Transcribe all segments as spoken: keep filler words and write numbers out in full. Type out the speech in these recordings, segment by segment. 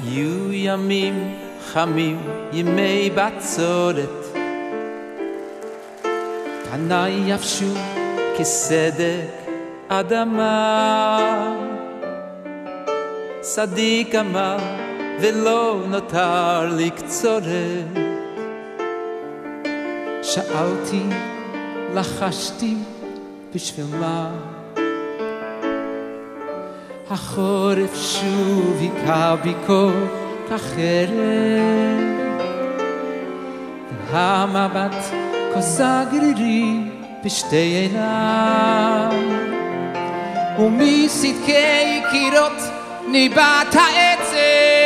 היו ימים חמים, ימי בצורת, פניי יבשו כסדק אדמה. צדיק אמר ולא נותר לי קצורת. שאלתי, לחשתי, בשביל מה? החורף שוב היכה בי כל כך ערב, והמבט כוסה גרירי בשתי עיניו, ומסדקי קירות ניבט העצב.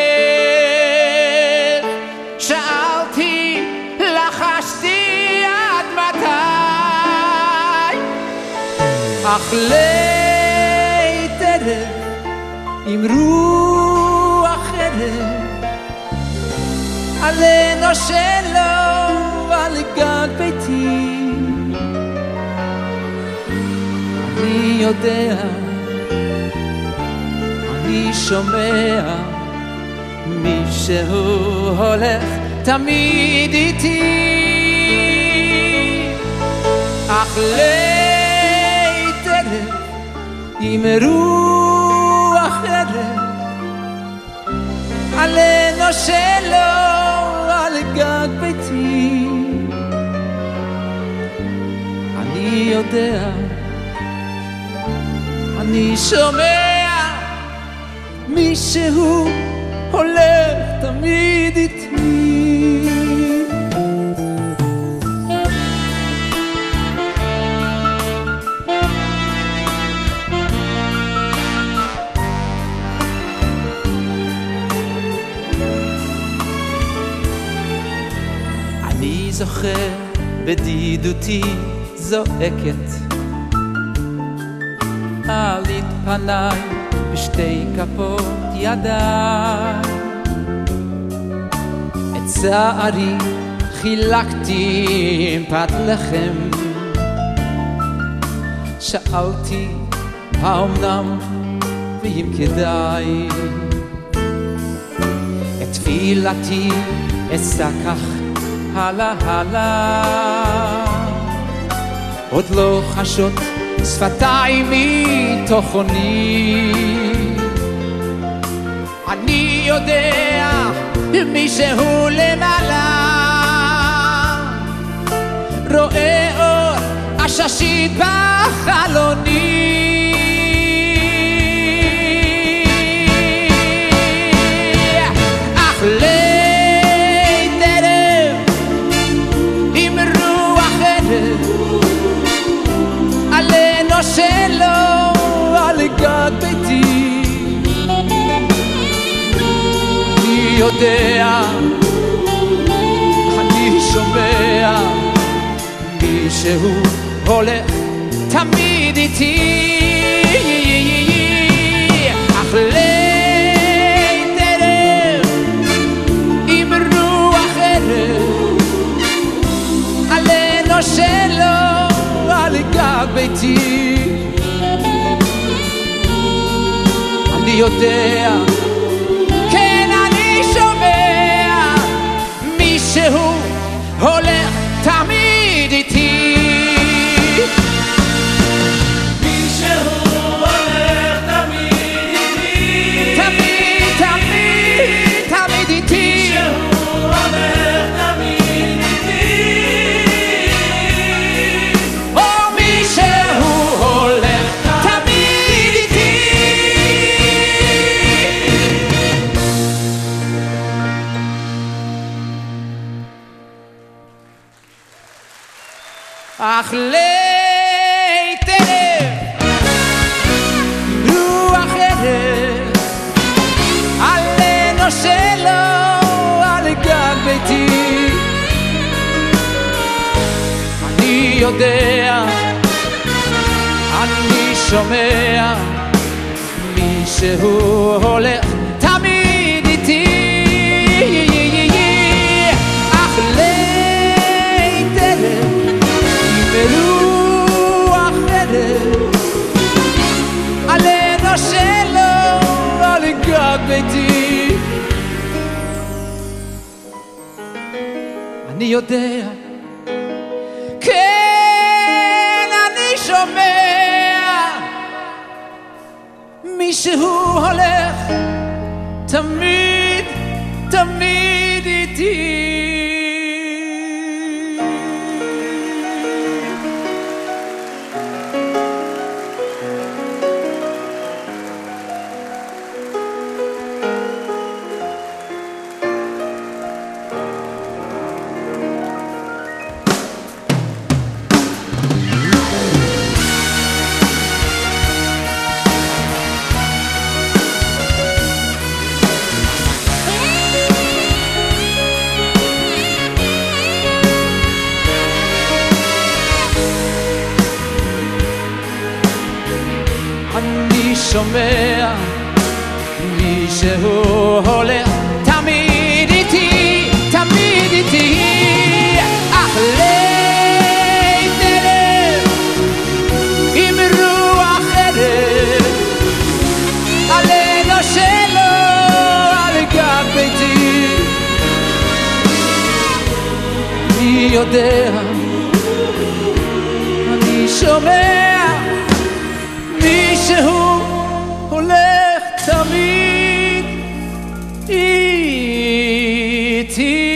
שאלתי, לחשתי עד מתי? אך לית ערב עם רוח ערב, עלינו שלו על גג ביתי. אני יודע, אני שומע, מישהו הולך תמיד איתי. אך לית ערב עם רוח ערב, עלינו שלו על גג ביתי. אני יודע, אני שומע, מישהו הולך תמיד איתי. אני זוכר בדידותי זועקת, עלית פניי בשתי כפות ידיי. את צערי חילקתי עם פת לחם. שאלתי, האומנם ואם כדאי? את תפילתי אשא כך הלאה הלאה, עוד לא חשות שפתיים מתוכני. אני יודע, מישהו למעלה רואה אור עששית בחלוני. אך לית ערב עם רוח ערב, עלינו שלו על גג ביתי. אני יודע, אני שומע, מישהו הולך תמיד איתי. אך לית ערב עם רוח ערב, עלינו שלו על גג ביתי. אני יודע, כן אני שומע, מישהו הולך תמיד איתי. מישהו הולך תמיד איתי. תמיד, תמיד, תמיד איתי. מישהו הולך תמיד איתי. או מישהו הולך תמיד איתי. אך לית ערב רוח ערב, עלינו שלו על גג ביתי. אני יודע, אני שומע, מישהו הולך תמיד איתי. אך לית ערב ברוח ערב, עלינו שלו על גג ביתי. אני יודע, כן, אני שומע מישהו הולך תמיד, תמיד איתי. אני שומע מישהו הולך תמיד איתי, תמיד איתי. אך לית נלך עם רוח ערב עלינו שלו על גג ביתי. אני יודע, אני שומע מישהו הולך תמיד איתי.